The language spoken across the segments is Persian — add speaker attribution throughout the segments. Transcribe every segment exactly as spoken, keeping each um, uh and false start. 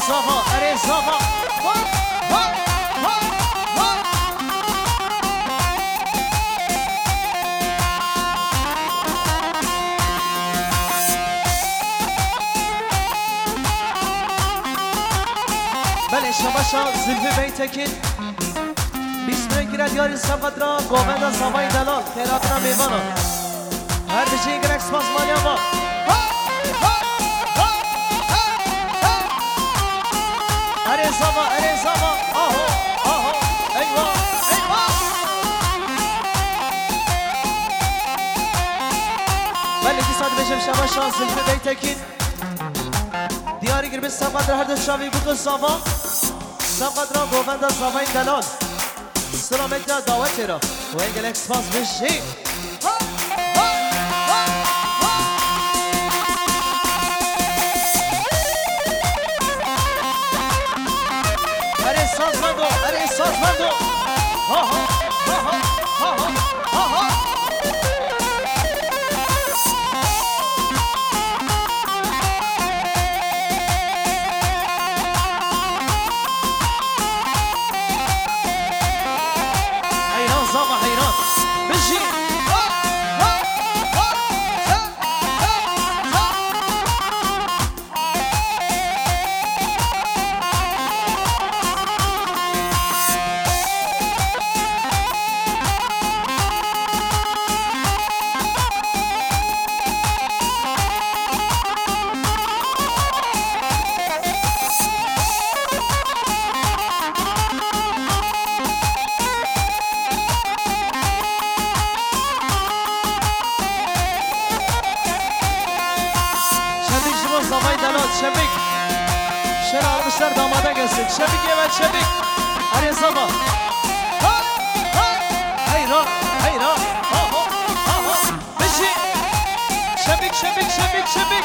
Speaker 1: زاوا اره زاوا بله شباشا زلفی بیتکین بیسمه گیرد یاری سفت را گوهد زمای دلال خیراتنا میوانا هر بچه گرک سپاس مالیا با اره زاوا اره زاوا آهو آهو ایوا ایوا بله دی ساعت بشم شباشا زلفی بیتکین دیاری گربه سفت را هر دو شاوی بکن زاوا سفت را گوهد زمای دلال سلامت دا دعوت را و این گلک سپاس بشی اره ساز مندو اره ساز مندو ها ها ها ها ها ها ها شبیک شر almışlar damada gelsin şebik evet şebik اره زاوا hayra hayra ha ha ha ha بشی şebik şebik şebik şebik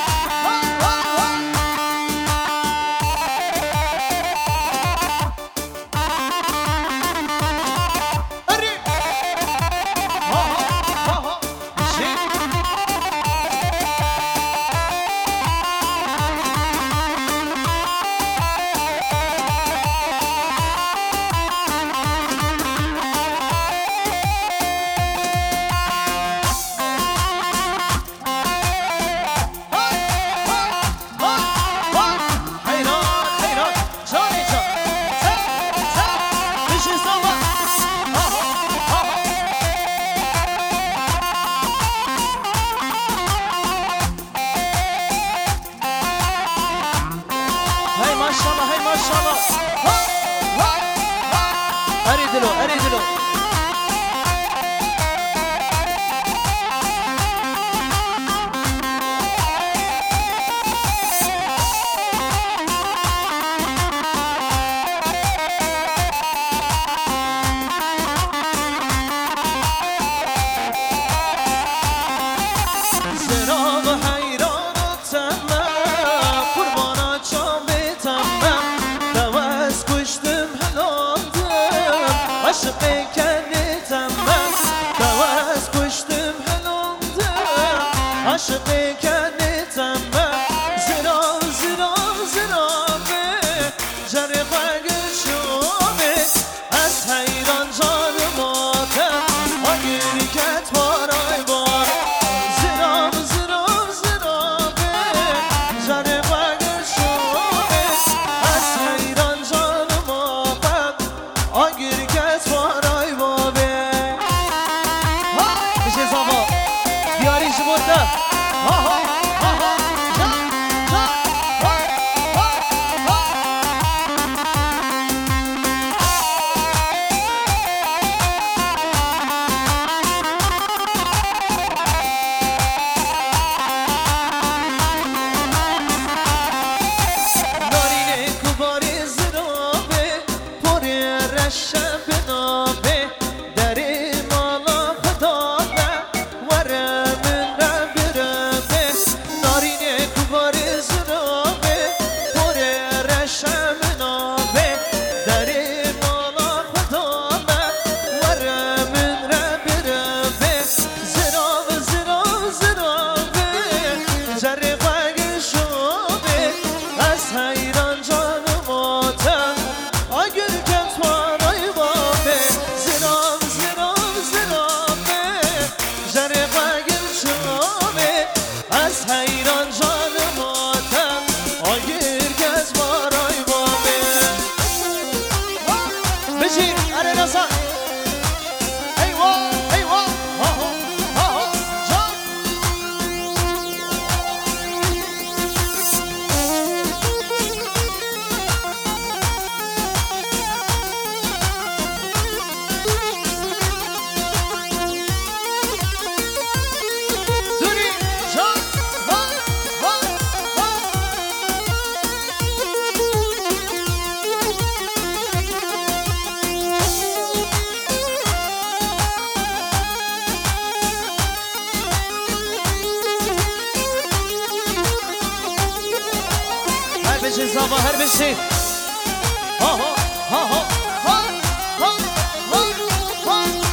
Speaker 1: زابا هر بشي ها ها ها ها ها ها ها ها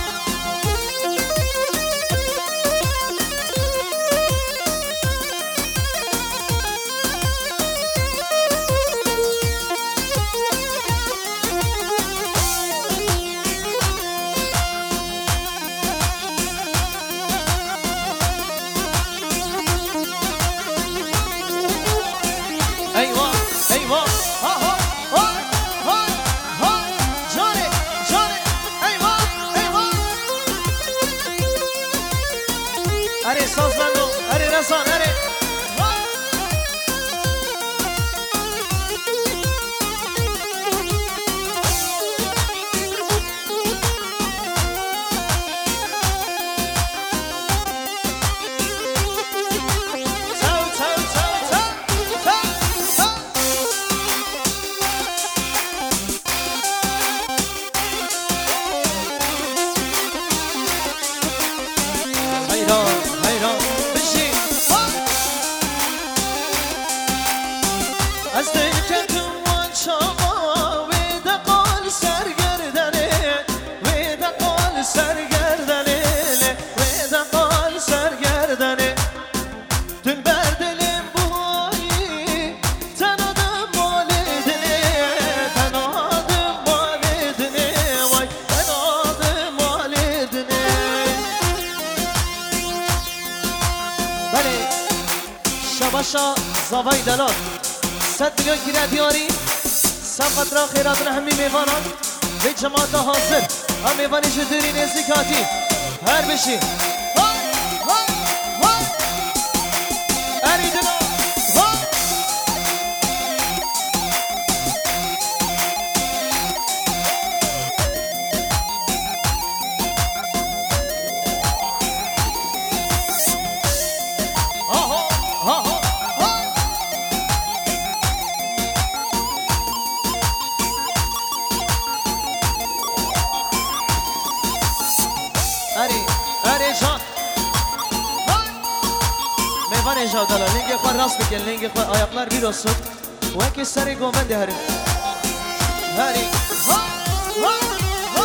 Speaker 1: ايوه ايوه ها ها ها ها ها جاني جاني ايوه ايوه اري ساز بندو اري رسان اري شباشا زوای دلال صد میلیون گیره دیاری سبقت را خیراتون همی میوانان به جماعت حاضر هم میوانی جدوری نزدیکاتی هر بشی اریدنا Nejad ala linge khar rast bikin linge khar ayaklar bir olsun ve ki sari gomen de harim hari ha ha ha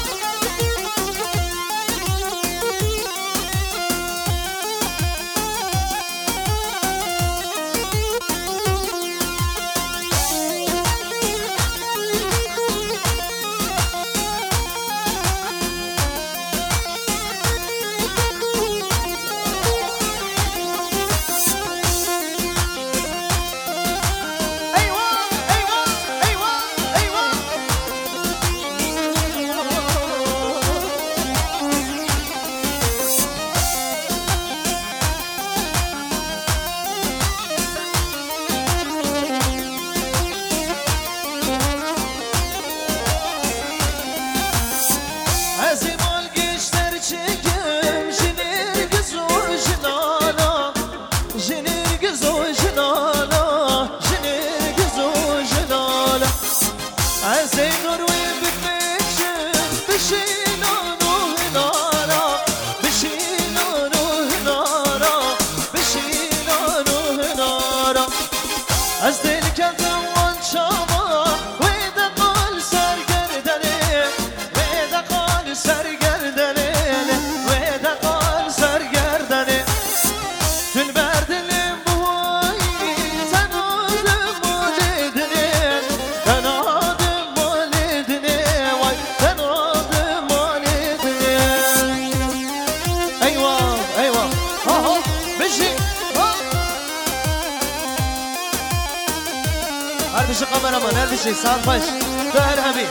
Speaker 1: بشه قمرمان هر بشه سال خوش دهر همی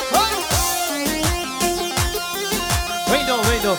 Speaker 1: ویدو ویدو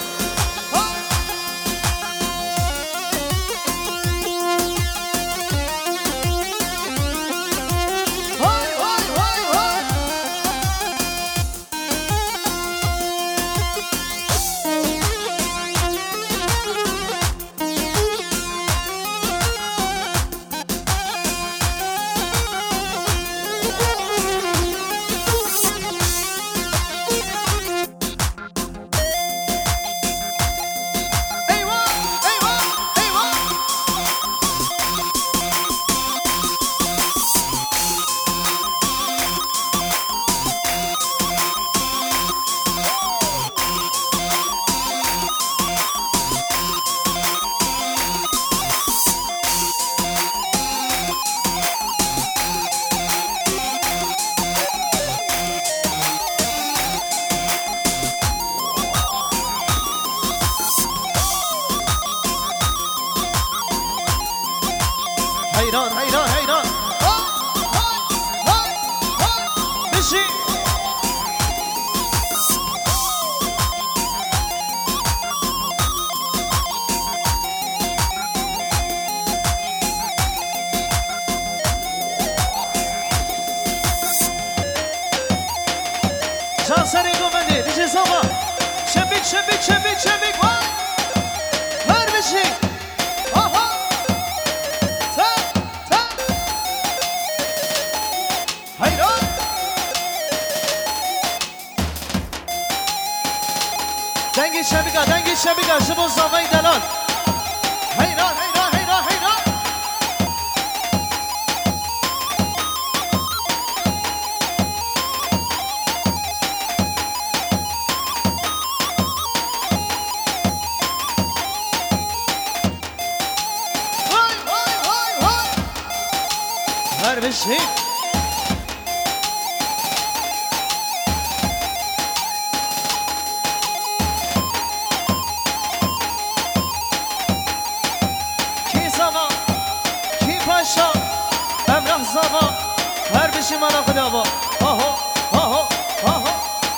Speaker 1: حیران حیران حیران بشی جان سری گوبندی دیجی ساما شبیک شبیک شبیک شبیک هر بشی آها تا تا حیران دنگی شبیکا دنگی شبیکا شبو زاوی دلال حیران حیران حیران حیران هر بشی کی زما کی پاشا امراه زما هر بشی مانا خدا با آها آها آها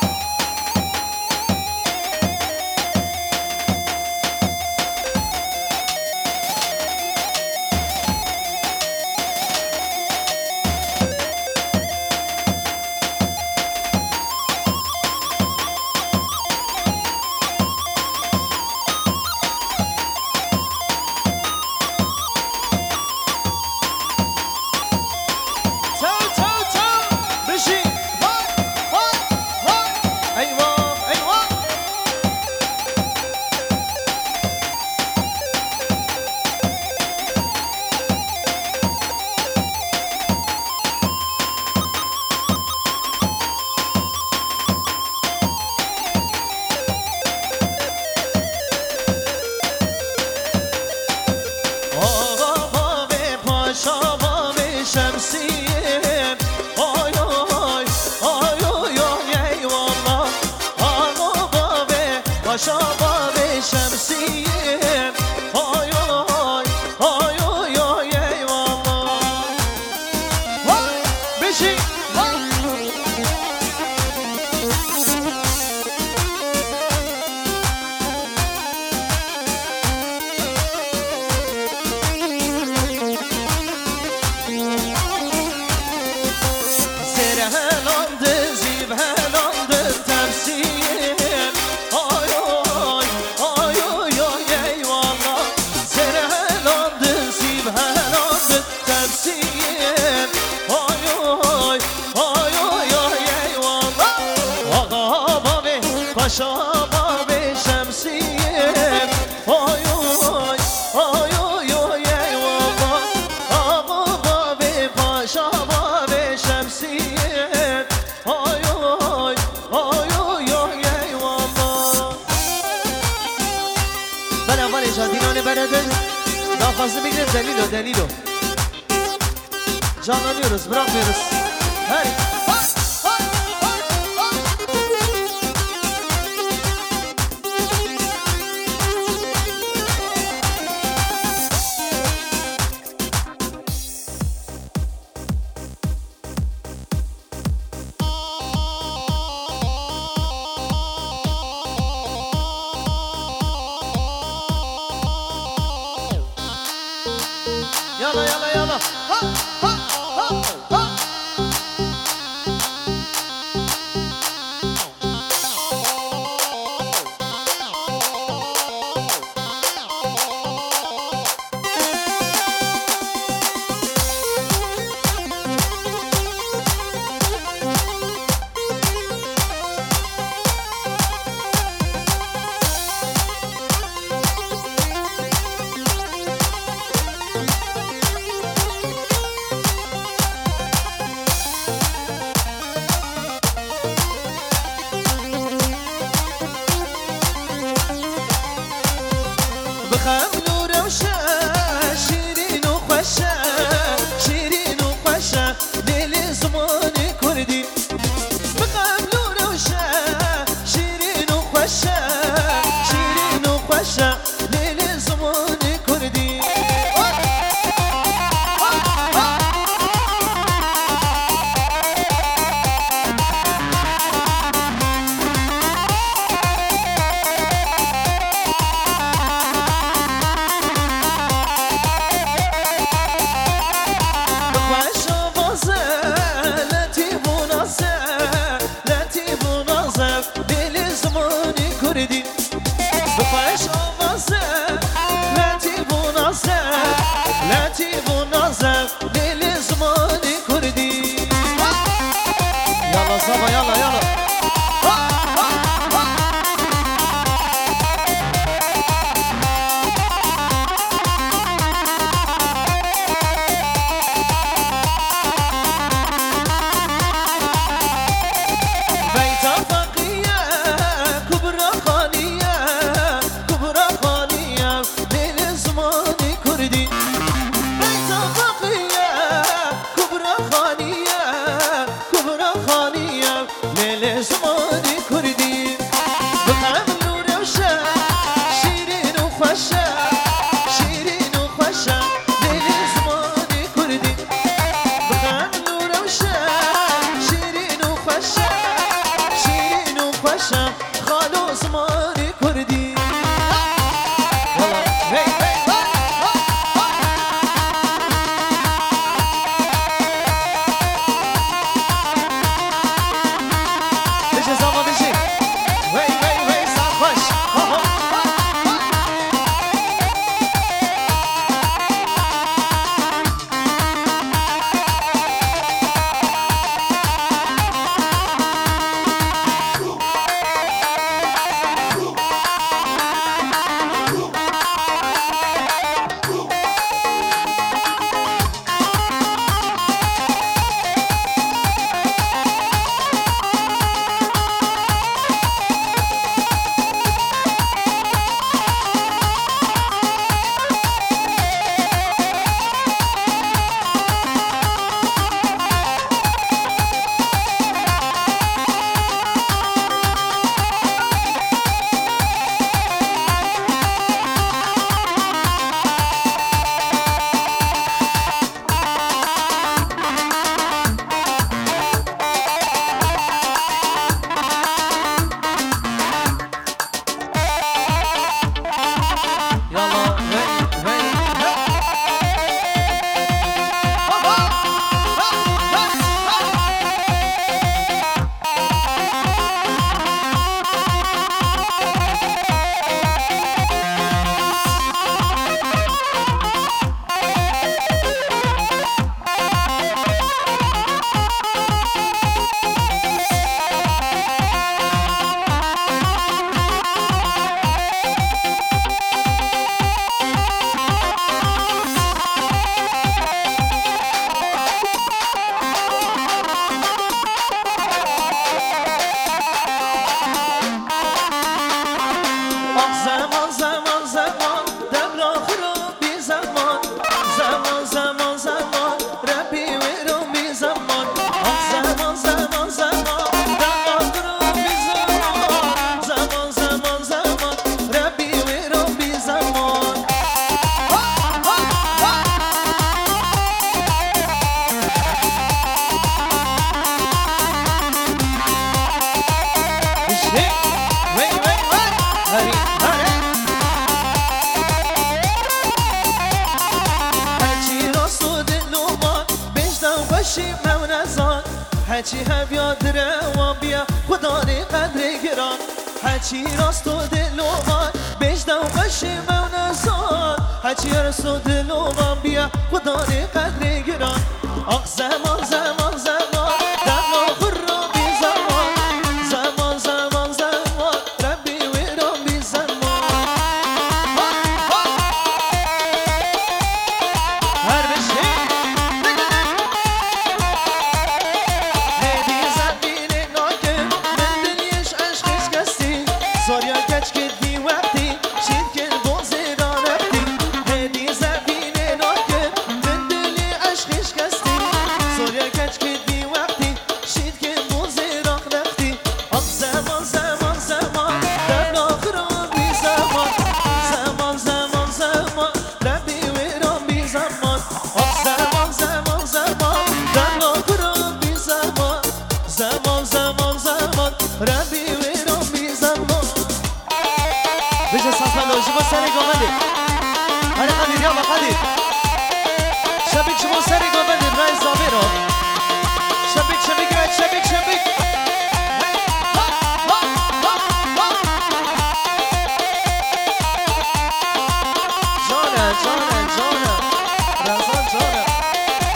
Speaker 1: دلیلو دلیلو canlanıyoruz bırakmıyoruz her Yalla yalla yalla. Ha ha ha ha. بخملو روشه شیرین و خوشه شیرین و خوشه لیل زمان کردی بخملو روشه شیرین و خوشه شیرین و خوشه لیل زمان کردی لیل زمانی کردی یالا زبا یالا یالا
Speaker 2: هچی هم یاد روان بیا خدا ری قدر گران هچی راست و دلوان بجدم قشیم و نزان هچی راست و دلوان بیا خدا ری قدر گران آخ زمان زمان زمان دما خورم بی زمان زمان زمان زمان ربی ویرم بی زمان هر بشی هدی زبین ناکم من دلیش عشقش کستی زاریا کچ کدی وقتی شید کن بوزی را رفتی هدی زبین ناکم من دلی عشقش کستی زاریا کچ کدی وقتی شید کن بوزی را رفتی آب زمان زمان زمان در آخران بی زمان زمان زمان زمان ربی ویران بی زمان آب زمان زمان زمان در آخران بی زمان زمان زمان زمان ربی ویران بی زمان
Speaker 1: بجا سفلوشی با سری گامنده هره قدیر یا قدیر شبیک شما سری گامنده رای زابه رو شبیک شبیک رای شبیک شبیک جانه جانه جانه رمضان جانه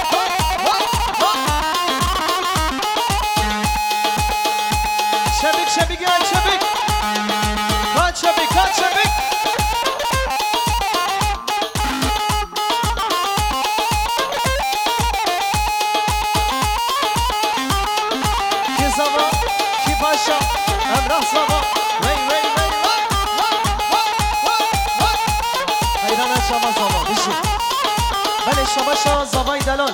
Speaker 1: نه شما زمان بشید بله شما شما زبای دلال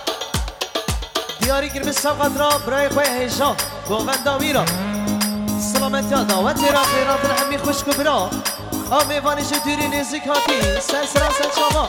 Speaker 1: دیاری گیر به سبقت را برای خواه هیجان گوونداوی را سلامتی ها دعوتی را خیرات همی خوشک و برا آمیوانش دوری نزدیک هاتی سر سرا سر شما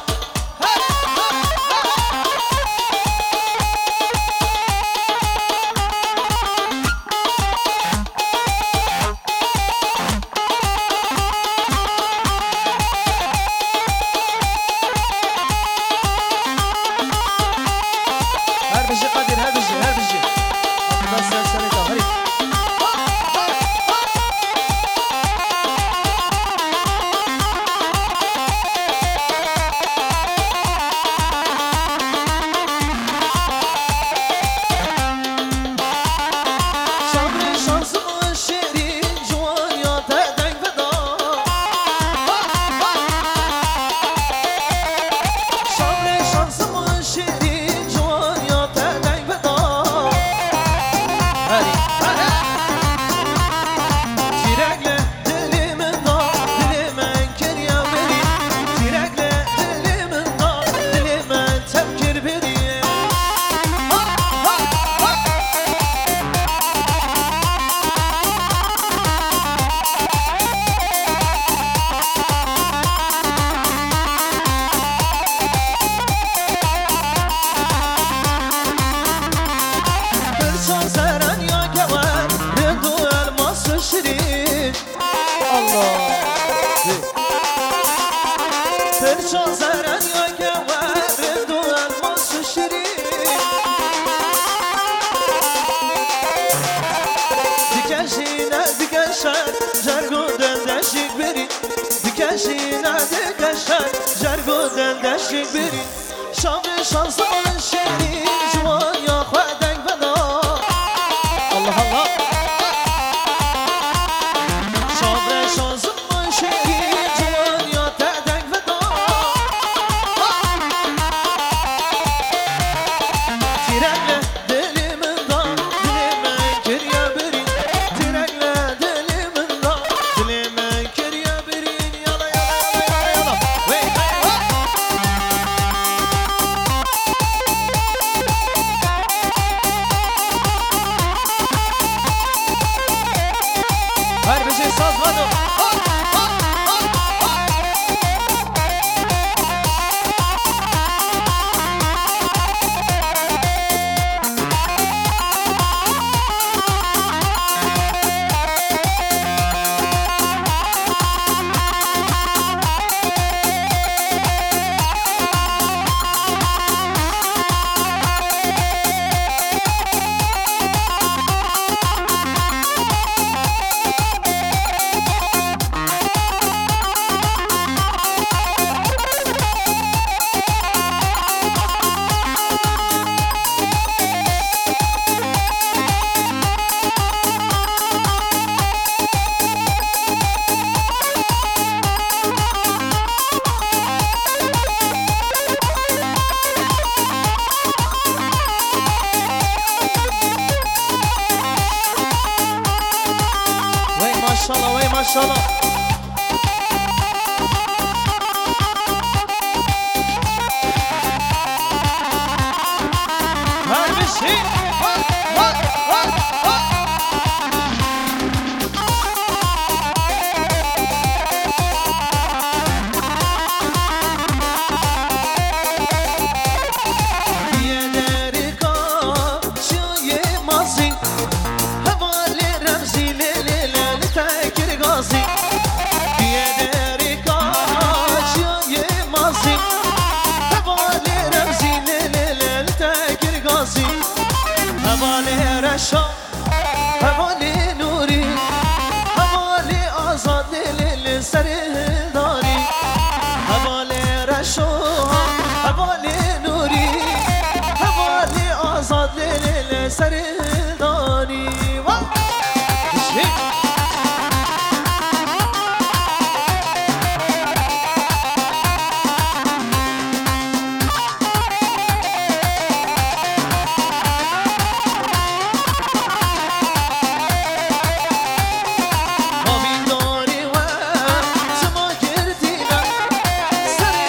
Speaker 2: سر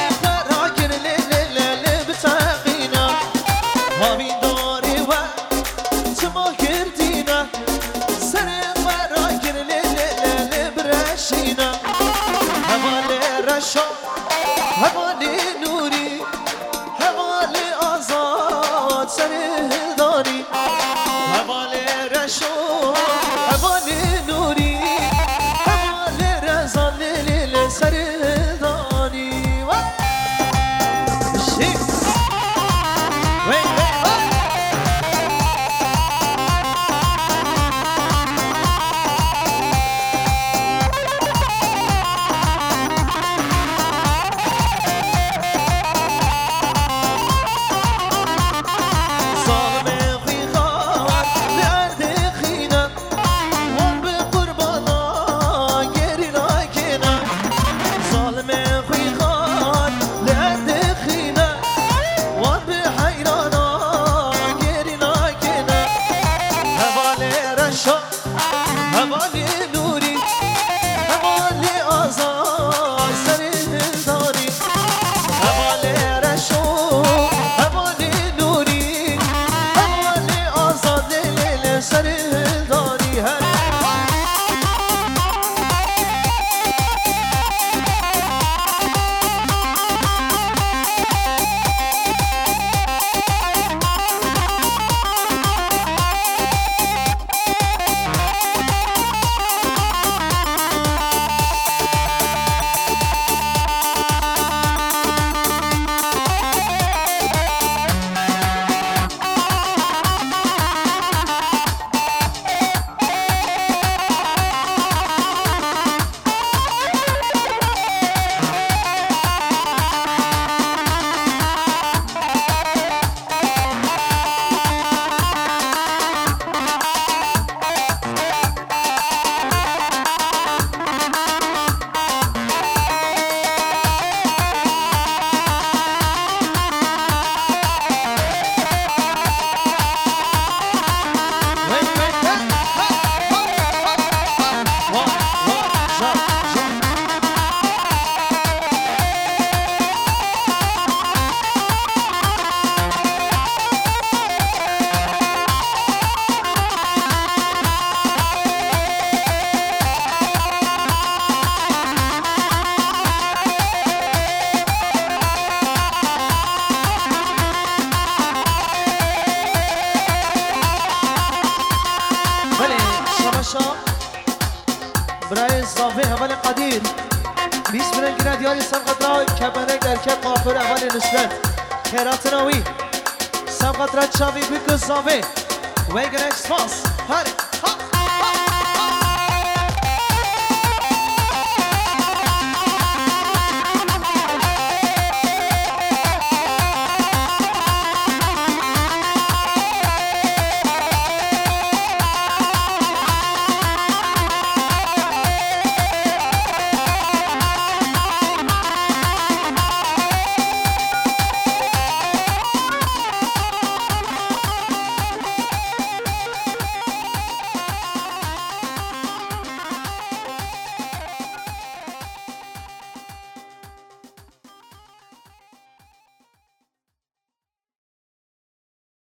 Speaker 1: اول قدیر بیس برن گره دیاری سبقت را کبنه گرکب قافر اول نسبت خیرات ناوی سبقت را چاوی بکن زاوی ویگن اکسپاس هاری